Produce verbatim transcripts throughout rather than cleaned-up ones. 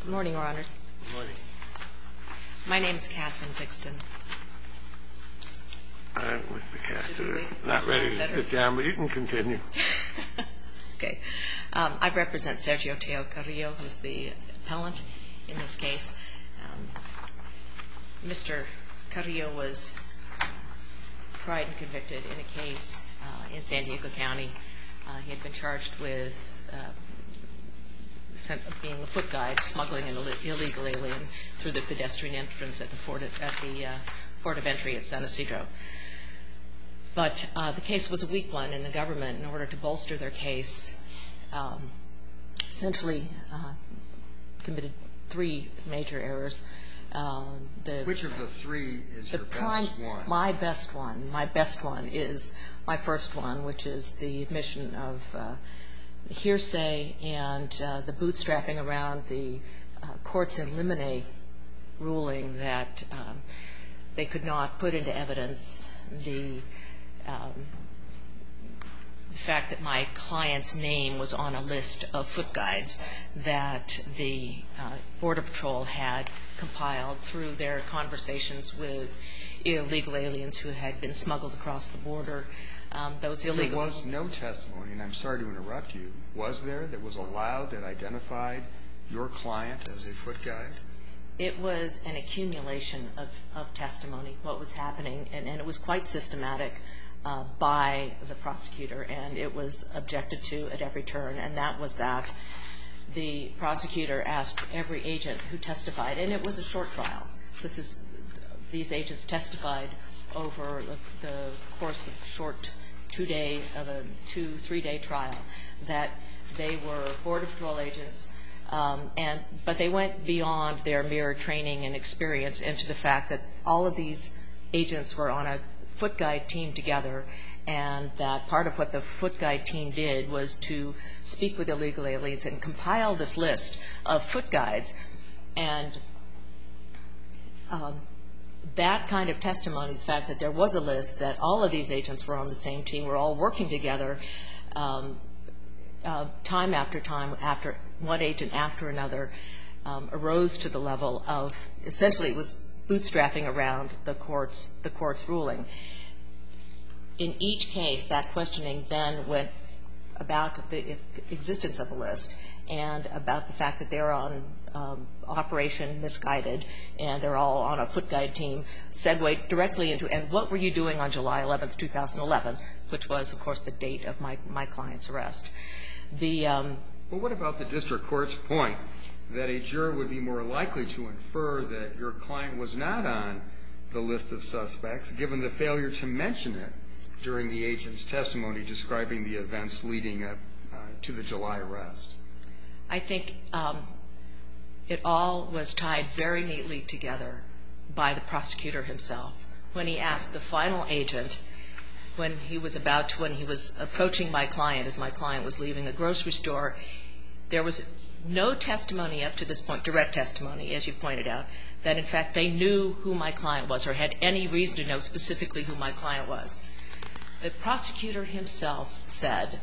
Good morning, Your Honors. Good morning. My name is Catherine Dixon. I'm Mister Castor. Not ready to sit down, but you can continue. Okay. Um, I represent Sergio Teo Carrillo, who's the appellant in this case. Um, Mister Carrillo was tried and convicted in a case uh, in San Diego County. Uh, he had been charged with uh, being a foot guide, smuggling an illegal alien through the pedestrian entrance at the Fort of, at the uh, Fort of Entry at San Ysidro. But uh, the case was a weak one, and the government, in order to bolster their case, um, essentially uh, committed three major errors. Uh, the, Which of the three is the your prime, best one? My best one. My best one is my first one, which is the admission of uh, hearsay and uh, the bootstrapping around the uh, court's in limine ruling that um, they could not put into evidence the um, the fact that my client's name was on a list of foot guides that the uh, Border Patrol had compiled through their conversations with illegal aliens who had been smuggled across the border. Um, those illegal. There was no testimony, and I'm sorry to interrupt you. Was there that was allowed that identified your client as a foot guide? It was an accumulation of, of testimony, what was happening, and, and it was quite systematic uh, by the prosecutor, and it was objected to at every turn, and that was that the prosecutor asked every agent who testified, and it was a short trial. This is, these agents testified over the, the course of short two-day, of a two, three-day trial, that they were Border Patrol agents, um, and but they went beyond their mere training and experience into the fact that all of these agents were on a foot guide team together, and that part of what the foot guide team did was to speak with illegal aliens and compile this list of foot guides. And um, that kind of testimony, the fact that there was a list, that all of these agents were on the same team, were all working together, um, uh, time after time, after one agent after another, um, arose to the level of, essentially it was bootstrapping around the court's, the court's ruling. In each case, that questioning then went about the existence of a list and about the fact that they're on um, Operation Misguided and they're all on a foot guide team, segued directly into, and what were you doing on July eleventh, two thousand eleven, which was, of course, the date of my, my client's arrest. The, um, well, what about the district court's point that a juror would be more likely to infer that your client was not on the list of suspects, given the failure to mention it during the agent's testimony describing the events leading up uh, to the July arrest? I think um, it all was tied very neatly together by the prosecutor himself. When he asked the final agent, when he was about to, when he was approaching my client as my client was leaving a grocery store, there was no testimony up to this point, direct testimony, as you pointed out, that in fact they knew who my client was or had any reason to know specifically who my client was. The prosecutor himself said,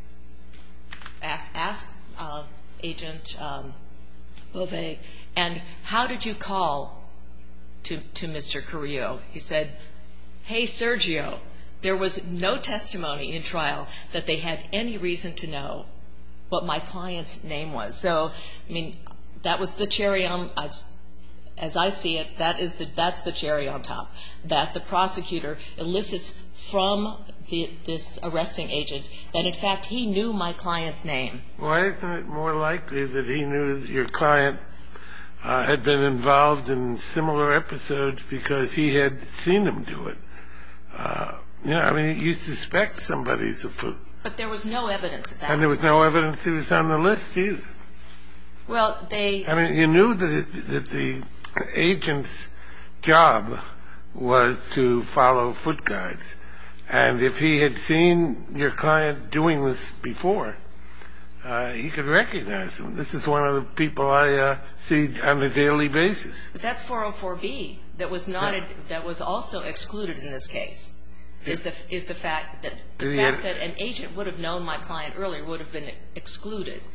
asked, asked uh, Agent um, Beauvais, and how did you call to, to Mister Carrillo? He said, hey, Sergio. There was no testimony in trial that they had any reason to know what my client's name was. So, I mean, that was the cherry on, as I see it, that is the, that's the cherry on top, that the prosecutor elicits from the, this arresting agent that, in fact, he knew my client's name. Why isn't it more likely that he knew that your client uh, had been involved in similar episodes because he had seen him do it? Uh, you know, I mean, you suspect somebody's a foot. But there was no evidence of that. And there was no evidence he was on the list either. Well, they... I mean, you knew that, it, that the agent's job was to follow foot guides. And if he had seen your client doing this before, uh, he could recognize him. This is one of the people I uh, see on a daily basis. But that's four oh four B that was not, a, that was also excluded in this case. Is the is the fact that the fact that an agent would have known my client earlier would have been excluded.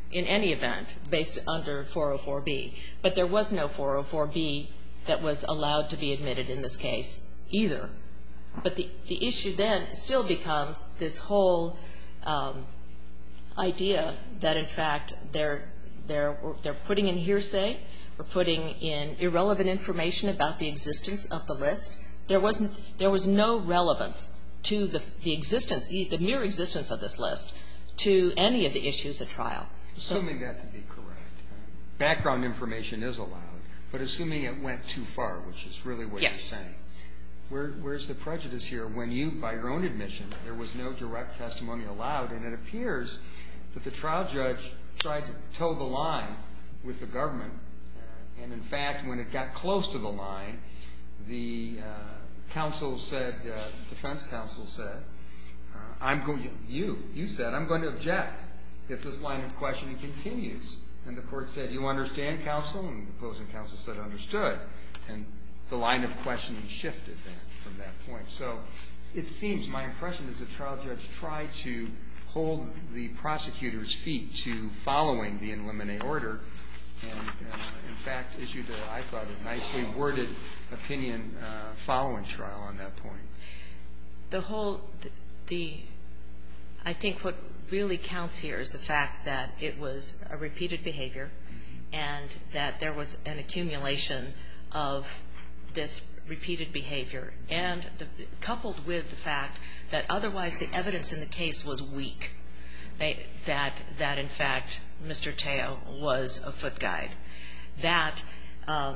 in any event based under four oh four B. But there was no four oh four B that was allowed to be admitted in this case either. But the, the issue then still becomes this whole um, idea that, in fact, they're, they're, they're putting in hearsay, or putting in irrelevant information about the existence of the list. There wasn't, there was no relevance to the, the existence, the, the mere existence of this list to any of the issues at trial. Assuming that to be correct, background information is allowed, but assuming it went too far, which is really what Yes. you're saying, where, where's the prejudice here when you, by your own admission, there was no direct testimony allowed, and it appears that the trial judge tried to toe the line with the government, and in fact, when it got close to the line, the uh, counsel said, uh, defense counsel said, uh, I'm going, you, you said, I'm going to object if this line of questioning continues. And the court said, you understand, counsel? And the opposing counsel said, understood. And the line of questioning shifted then from that point. So it seems, my impression is the trial judge tried to hold the prosecutor's feet to following the in limine order, and uh, in fact issued, a, I thought, a nicely worded opinion uh, following trial on that point. The whole, the, the, I think what really counts here is the fact that it was a repeated behavior, mm-hmm. and that there was an accumulation of this repeated behavior, and the, coupled with the fact that otherwise the evidence in the case was weak, they, that, that in fact Mister Teo was a foot guide. That, um,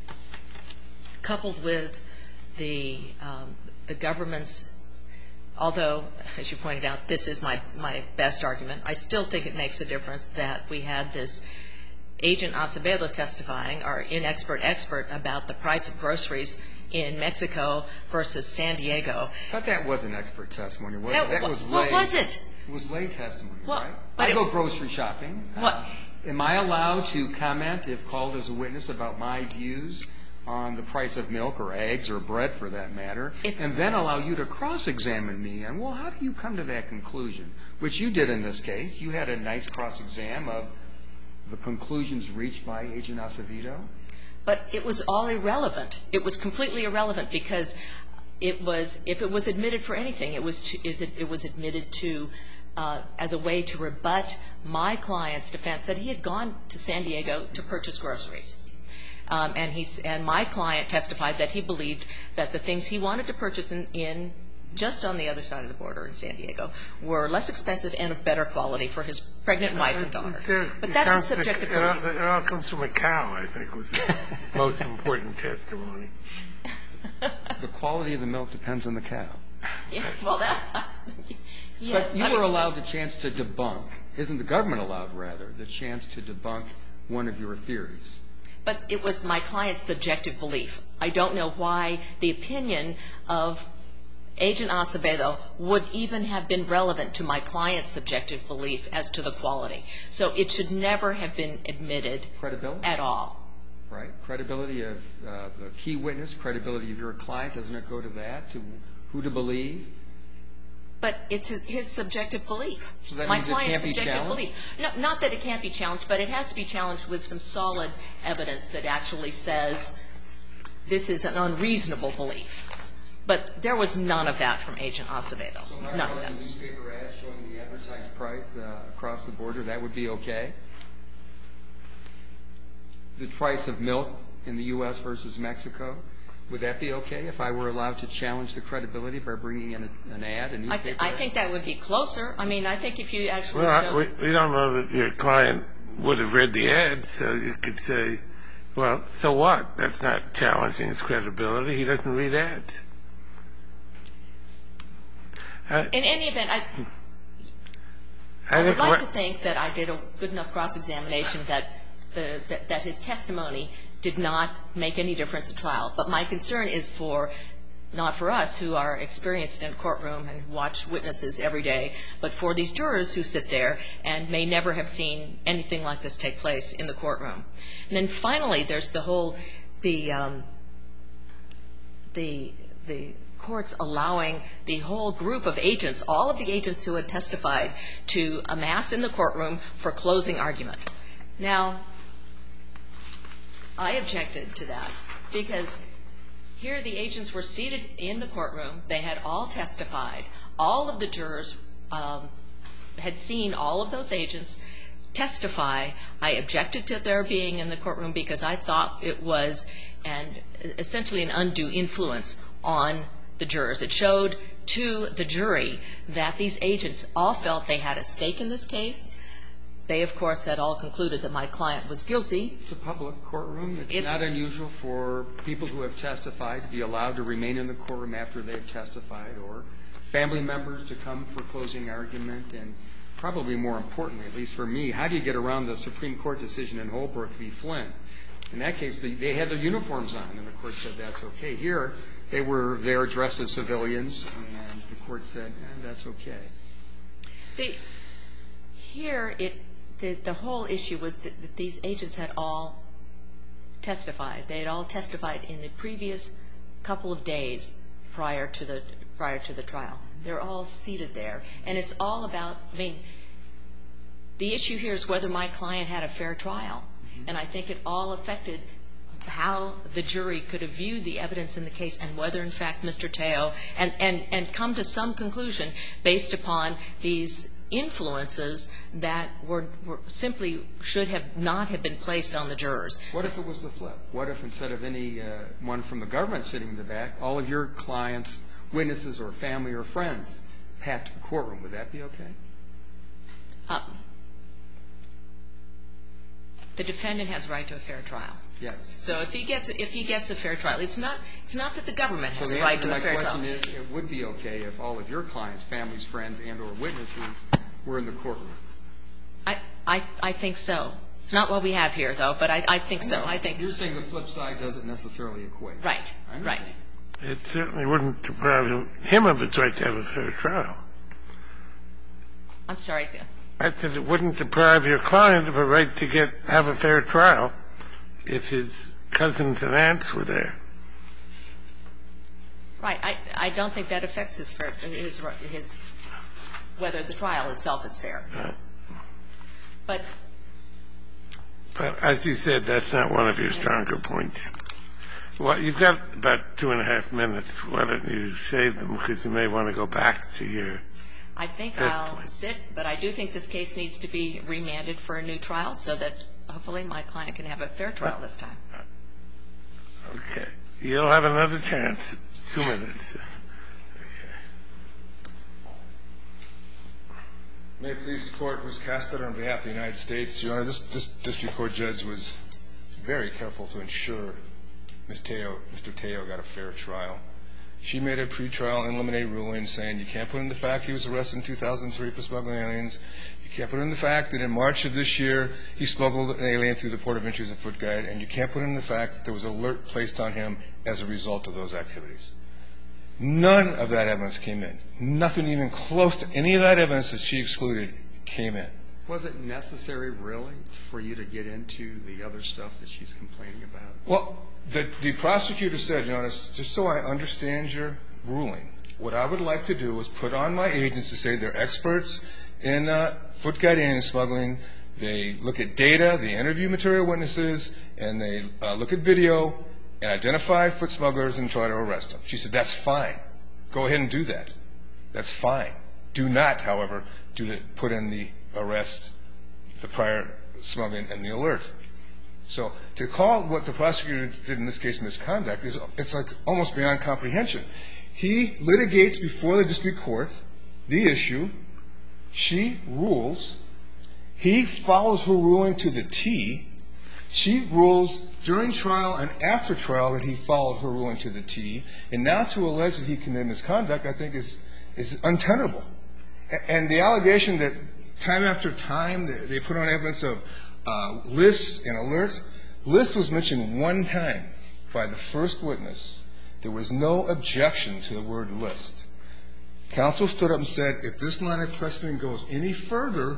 coupled with the, um, the government's, although, as you pointed out, this is my, my best argument, I still think it makes a difference that we had this Agent Acevedo testifying, our inexpert expert, about the price of groceries in Mexico versus San Diego. I thought that was an expert testimony. Was That, that was what lay, was it? It was lay testimony, well, right? But I it, go grocery shopping. What? Uh, am I allowed to comment, if called as a witness, about my views on the price of milk or eggs or bread, for that matter, it, and then allow you to cross-examine me? And, well, how do you come to that conclusion? Which you did in this case. You had a nice cross-exam of the conclusions reached by Agent Acevedo. But it was all irrelevant. It was completely irrelevant because it was, if it was admitted for anything, it was to, is it, it was admitted to uh, as a way to rebut my client's defense that he had gone to San Diego to purchase groceries. Um, and he's, and my client testified that he believed that the things he wanted to purchase in, in just on the other side of the border in San Diego were less expensive and of better quality for his pregnant wife and daughter. But that's a subjective opinion. It, it all comes from a cow, I think, was the most important testimony. The quality of the milk depends on the cow. Yeah, well, that, yes. But you I were mean, allowed the chance to debunk, isn't the government allowed, rather, the chance to debunk one of your theories? But it was my client's subjective belief. I don't know why the opinion of Agent Acevedo would even have been relevant to my client's subjective belief as to the quality. So it should never have been admitted Credibility? at all. Right. Credibility of uh, the key witness, credibility of your client, doesn't it go to that, to who to believe? But it's his subjective belief. So that my means it client's can't be subjective challenged? belief. No, not that it can't be challenged, but it has to be challenged with some solid evidence that actually says this is an unreasonable belief. But there was none of that from Agent Acevedo. So none not of that. the newspaper ads showing the advertised price uh, across the border, that would be okay? The price of milk in the U S versus Mexico, would that be okay if I were allowed to challenge the credibility by bringing in a, an ad, a I, newspaper th- I ad? think that would be closer. I mean, I think if you actually Well, show... we, we don't know that your client would have read the ad, so you could say, well, so what? That's not challenging his credibility. He doesn't read ads. Uh, In any event, I, I, I would think like what- to think that I did a good enough cross-examination that, the, that, that his testimony did not make any difference at trial. But my concern is for, not for us who are experienced in a courtroom and watch witnesses every day, but for these jurors who sit there and may never have seen anything like this take place in the courtroom. And then finally, there's the whole, the, um, the, the courts allowing the whole group of agents, all of the agents who had testified, to amass in the courtroom for closing argument. Now, I objected to that because here the agents were seated in the courtroom. They had all testified. All of the jurors um, had seen all of those agents testify. I objected to their being in the courtroom because I thought it was an, essentially an undue influence on the jurors. It showed to the jury that these agents all felt they had a stake in this case. They, of course, had all concluded that my client was guilty. It's a public courtroom. It's, It's not unusual for people who have testified to be allowed to remain in the courtroom after they've testified, or family members to come for closing argument. And probably more importantly, at least for me, how do you get around the Supreme Court decision in Holbrook v. Flynn? In that case, they, they had their uniforms on, and the court said that's okay. Here, they were there dressed as civilians, and the court said, eh, that's okay. The, here, it, the, the whole issue was that, that these agents had all testified. They had all testified in the previous couple of days prior to the prior to the trial. They're all seated there, and it's all about. I mean, the issue here is whether my client had a fair trial, mm-hmm. and I think it all affected how the jury could have viewed the evidence in the case and whether, in fact, Mister Teo, and, and, and come to some conclusion based upon these influences that were, were simply should have not have been placed on the jurors. What if it was the flip? What if instead of any uh, one from the government sitting in the back, all of your clients, witnesses or family or friends, packed the courtroom? Would that be okay? Uh, the defendant has a right to a fair trial. Yes. So if he gets if he gets a fair trial, it's not it's not that the government has a right to a fair trial. So the answer to my question is, it would be okay if all of your clients, families, friends, and or witnesses were in the courtroom. I I I think so. It's not what we have here, though, but I I think I so. I think you're saying the flip side doesn't necessarily equate. Right. Right. It certainly wouldn't deprive him, him of his right to have a fair trial. I'm sorry. I said it wouldn't deprive your client of a right to get have a fair trial if his cousins and aunts were there. Right. I I don't think that affects his fair, his his whether the trial itself is fair. Right. But but as you said, that's not one of your stronger points. Well, you've got about two and a half minutes. Why don't you save them, because you may want to go back to your I think I'll point. sit, but I do think this case needs to be remanded for a new trial so that hopefully my client can have a fair trial this time. Okay. You'll have another chance. Two minutes. May it please the Court, Bruce Castleton on behalf of the United States. Your Honor, this, this district court judge was very careful to ensure Miz Teo, Mister Teo got a fair trial. She made a pretrial and eliminated ruling saying you can't put in the fact he was arrested in two thousand three for smuggling aliens. You can't put in the fact that in March of this year he smuggled an alien through the port of entry as a foot guide. And you can't put in the fact that there was an alert placed on him as a result of those activities. None of that evidence came in. Nothing even close to any of that evidence that she excluded came in. Was it necessary, really, for you to get into the other stuff that she's complaining about? Well, the, the prosecutor said, Your Honor, just so I understand your ruling, what I would like to do is put on my agents to say they're experts in uh, foot guide alien smuggling. They look at data, they interview material witnesses, and they uh, look at video and identify foot smugglers and try to arrest them. She said, that's fine. Go ahead and do that. That's fine. Do not, however, do the, put in the arrest, the prior smuggling, and the alert. So to call what the prosecutor did in this case misconduct is it's like almost beyond comprehension. He litigates before the district court the issue. She rules. He follows her ruling to the T. She rules during trial and after trial that he followed her ruling to the T. And now to allege that he committed misconduct, I think, is is untenable. And the allegation that time after time they put on evidence of uh, lists and alerts, list was mentioned one time by the first witness. There was no objection to the word list. Counsel stood up and said, if this line of questioning goes any further,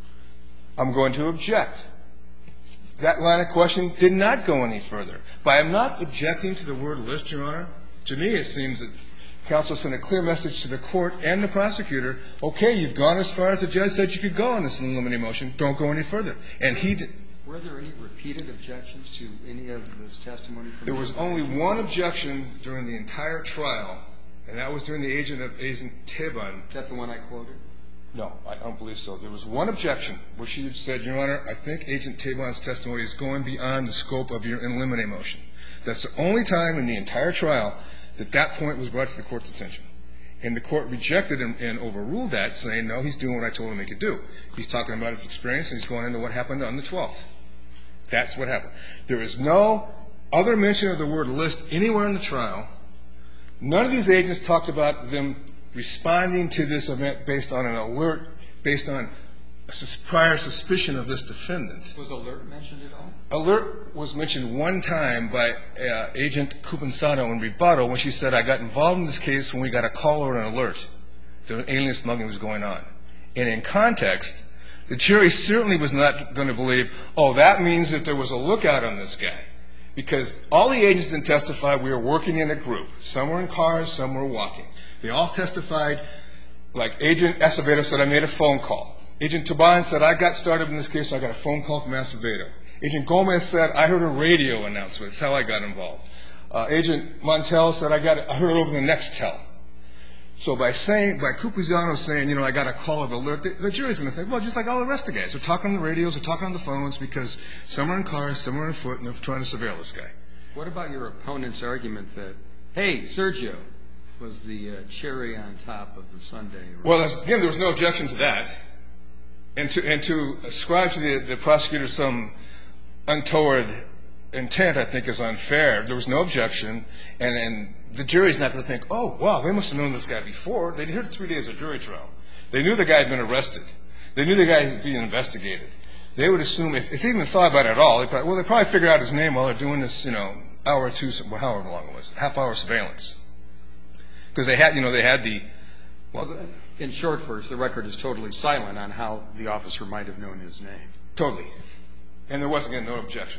I'm going to object. That line of questioning did not go any further. But I'm not objecting to the word list, Your Honor. To me, it seems that counsel sent a clear message to the court and the prosecutor, okay, you've gone as far as the judge said you could go on this in limine motion. Don't go any further. And he did. Were there any repeated objections to any of this testimony? From there was only one objection during the entire trial, and that was during the agent of Agent Teban. Is that the one I quoted? No, I don't believe so. There was one objection where she said, Your Honor, I think Agent Teban's testimony is going beyond the scope of your in limine motion. That's the only time in the entire trial that that point was brought to the court's attention. And the court rejected and, and overruled that, saying, no, he's doing what I told him he could do. He's talking about his experience, and he's going into what happened on the twelfth. That's what happened. There is no other mention of the word list anywhere in the trial. None of these agents talked about them responding to this event based on an alert, based on a prior suspicion of this defendant. Was alert mentioned at all? Alert was mentioned one time by uh, Agent Cupensato in rebuttal when she said, I got involved in this case when we got a call or an alert that alien smuggling was going on. And in context, the jury certainly was not going to believe, oh, that means that there was a lookout on this guy. Because all the agents didn't testify we were working in a group. Some were in cars, some were walking. They all testified, like Agent Acevedo said, I made a phone call. Agent Taban said, I got started in this case, so I got a phone call from Acevedo. Agent Gomez said, I heard a radio announcement. That's how I got involved. Uh, Agent Montel said, I got it, I heard it over the Nextel. So by saying, by Cupensato saying, you know, I got a call of alert, the, the jury's going to think, well, just like all the rest of the guys. They're talking on the radios, they're talking on the phones because some are in cars, some are on foot, and they're trying to surveil this guy. What about your opponent's argument that, hey, Sergio was the uh, cherry on top of the sundae? Well, again, there was no objection to that. And to, and to ascribe to the, the prosecutor some untoward intent, I think, is unfair. There was no objection, and, and the jury's not going to think, oh, wow, they must have known this guy before. They'd heard three days of jury trial. They knew the guy had been arrested. They knew the guy was being investigated. They would assume, if, if they even thought about it at all, they probably, well, they probably figured out his name while they're doing this, you know, hour or two, however long it was, half-hour surveillance. Because they had, you know, they had the, well, well, in short, first, the record is totally silent on how the officer might have known his name. Totally. And there wasn't, again, no objection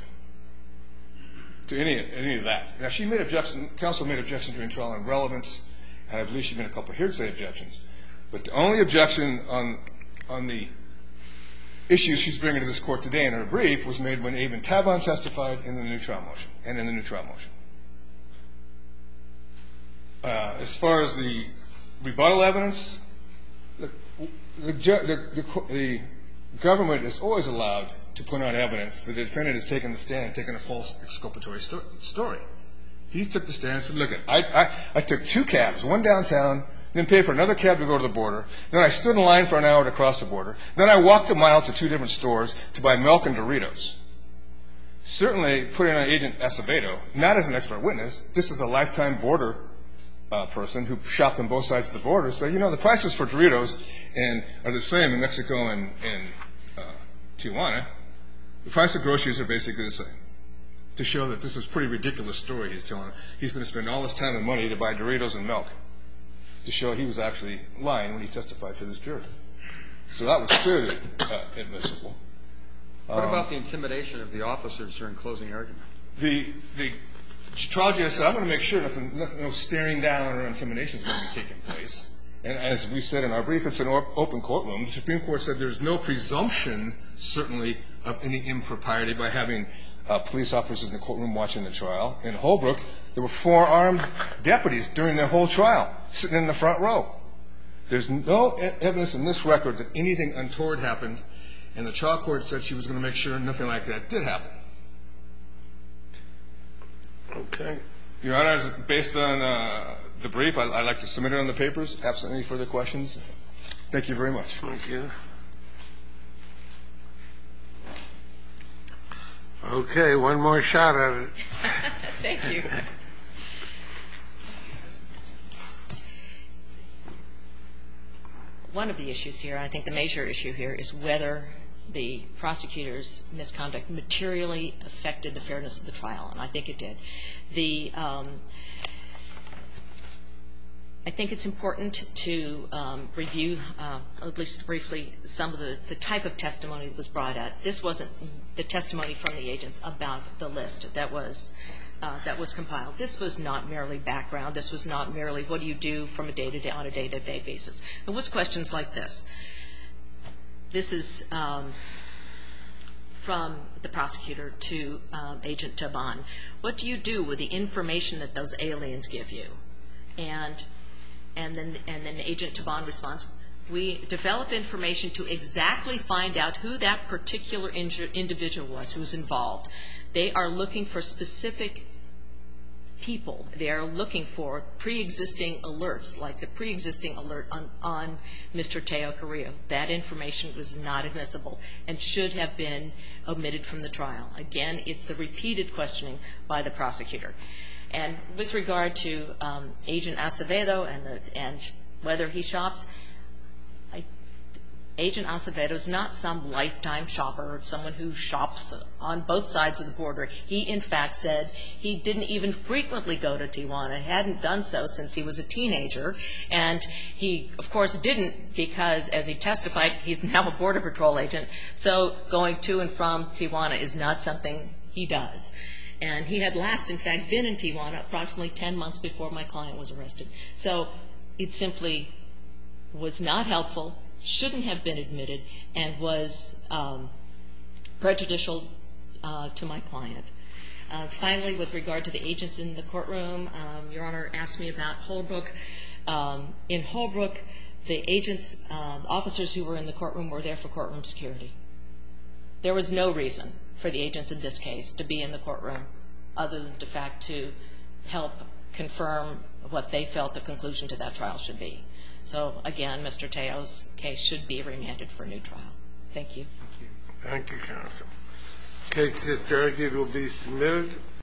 to any, any of that. Now, she made objection, counsel made objection during trial on relevance, and I believe she made a couple of hearsay objections. But the only objection on, on the issues she's bringing to this court today in her brief was made when Avon Taban testified in the new trial motion, and in the new trial motion. Uh, as far as the rebuttal evidence, the, the, the, the, the government is always allowed to put out evidence that the defendant has taken the stand and taken a false exculpatory sto- story. He took the stand and said, look, I, I, I took two cabs, one downtown, then paid for another cab to go to the border. Then I stood in line for an hour to cross the border. Then I walked a mile to two different stores to buy milk and Doritos. Certainly putting on Agent Acevedo, not as an expert witness, just as a lifetime border Uh, person who shopped on both sides of the border, so, you know, the prices for Doritos and are the same in Mexico and, and uh, Tijuana. The price of groceries are basically the same. To show that this is a pretty ridiculous story he's telling. He's going to spend all his time and money to buy Doritos and milk. To show he was actually lying when he testified to this jury. So that was clearly uh, admissible. What Um, about the intimidation of the officers during closing argument? The the trial judge said, I'm going to make sure nothing, nothing, no staring down or intimidation is going to be taking place. And as we said in our brief, it's an open courtroom. The Supreme Court said there's no presumption, certainly, of any impropriety by having uh, police officers in the courtroom watching the trial. In Holbrook, there were four armed deputies during the whole trial sitting in the front row. There's no evidence in this record that anything untoward happened, and the trial court said she was going to make sure nothing like that did happen. Okay. Your Honor, based on uh, the brief, I'd like to submit it on the papers. Absent any further questions, thank you very much. Thank you. Okay, one more shot at it. Thank you. One of the issues here, I think the major issue here, is whether the prosecutor's misconduct materially affected the fairness of the trial, and I think it did. The, um, I think it's important to um, review, uh, at least briefly, some of the, the type of testimony that was brought out. This wasn't the testimony from the agents about the list that was uh, that was compiled. This was not merely background. This was not merely what do you do from a day-to-day, on a day-to-day basis. It was questions like this. This is um, from the prosecutor to um, Agent Taban. What do you do with the information that those aliens give you? And and then and then Agent Taban responds, we develop information to exactly find out who that particular individual was who's involved. They are looking for specific people. They are looking for pre-existing alerts, like the pre-existing alert on, on Mister Teo Carrillo. That information was not admissible and should have been omitted from the trial. Again, it's the repeated questioning by the prosecutor. And with regard to um, Agent Acevedo and, the, and whether he shops, I, Agent Acevedo is not some lifetime shopper or someone who shops on both sides of the border. He, in fact, said he didn't even frequently go to Tijuana, hadn't done so since he was a teenager. And he, of course, didn't because, as he testified, he's now a Border Patrol agent. So going to and from Tijuana is not something he does. And he had last, in fact, been in Tijuana approximately ten months before my client was arrested. So it simply was not helpful, shouldn't have been admitted, and was um, prejudicial uh, to my client. Uh, finally, with regard to the agents in the courtroom, um, Your Honor asked me about Holbrook. Um, in Holbrook, the agents, um, officers who were in the courtroom were there for courtroom security. There was no reason for the agents in this case to be in the courtroom other than the fact to help confirm what they felt the conclusion to that trial should be. So, again, Mister Teo's case should be remanded for a new trial. Thank you. Thank you, counsel. The case just argued will be submitted.